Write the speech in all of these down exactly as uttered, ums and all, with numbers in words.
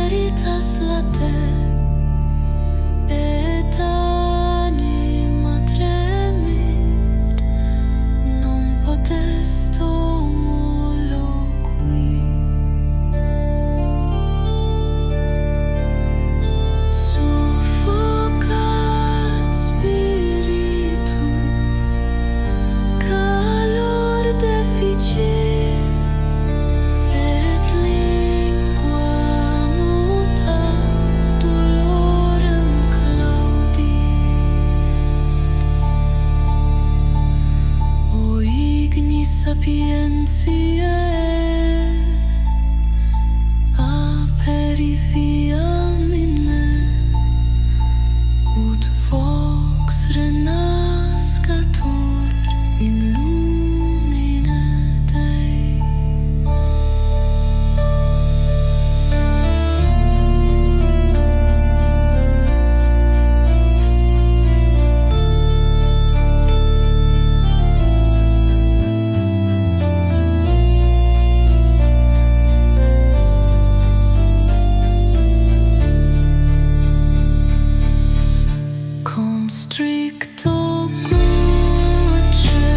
veritas latet, et anima tremit, non potest homo loqui. Suffocat spiritus, calor deficit, et lingua muta dolorem claudit. O ignis sapientiae, aperi viam in me, ut vox renascatur in lumine Dei. Constricto gurge,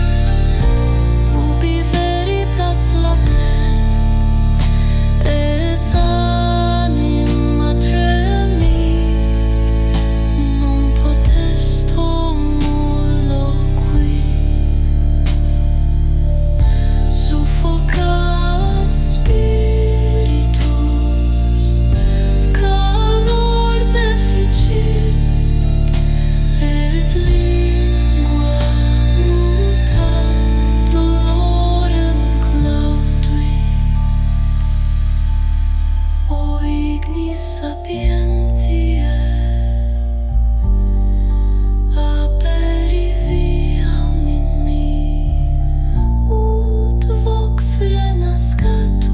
ubi veritas latet, et anima tremit, non potest homo loqui. Suffocat spiritus, calor deficit, et lingua muta dolorem claudit. O ignis sapientiae, aperi viam in me, ut vox renascatur